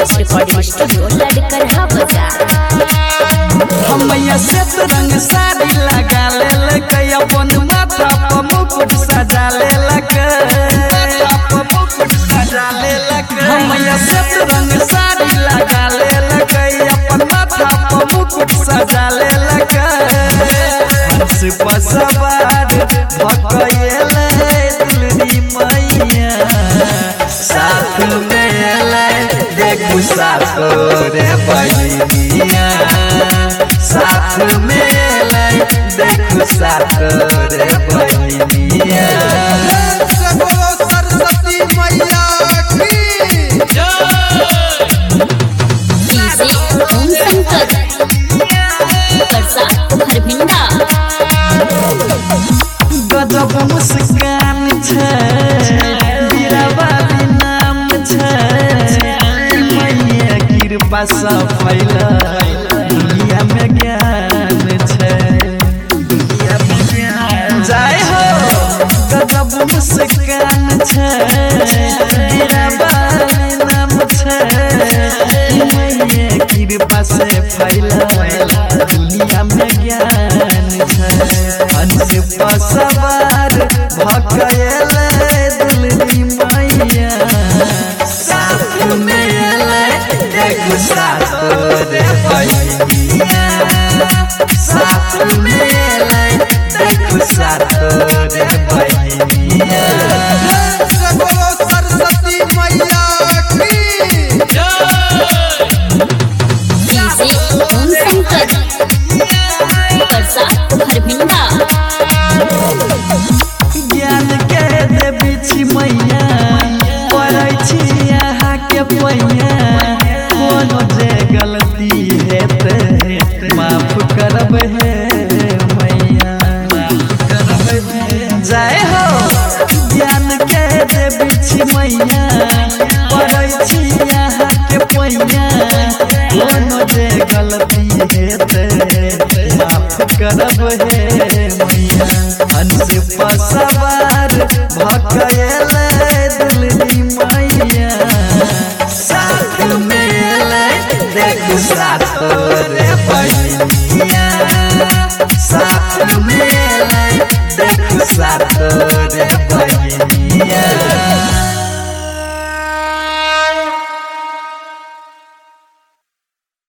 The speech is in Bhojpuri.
रिकॉर्ड्स रिकॉर्डिंग स्टूडियो लड़करहा बाजार। हमैया सेत रंग साड़ी लगा लेलक अपन माथा पर मुकुट सजा लेलक हमैया सेत रंग साड़ी लगा लेलक अपन माथा पर मुकुट सजा लेलक हंस पर सवार भकएले दुलरी मैया साथ में एले देखू साथ रे बहिनिया साथ में एले देखू साथ रे बहिनिया सरस्वती मैया की डीजे ओम शंकर परसा हरभिंडा। गजब मुस्कान छै बीराबादी नाम छै मैया कृपा से फैला दुनिया में ज्ञान छै जय हो गजब मुस्कान छै बीराबादी नाम छै मैया कृपा से फैला दुनिया में ज्ञान छै हंस पर सवार भकएले दुलरी मैया साथ में एले देखू साथ रे बहिनिया साथ में एले देखू साथ रे बहिनिया सरस्वती मैया की डीजे ओम शंकर परसा हरभिंडा। ज्ञान के देवी छी मैया पढ़ै छी यहाँ के पैया कोनो जे गलती हेतै माफ करब हे मैया जय हो ज्ञान के देवी छी मैया पढ़ै छी यहाँ के पैया कोनो जे गलती हेतै माफ करब हे मैया हंस पर सवार भकएले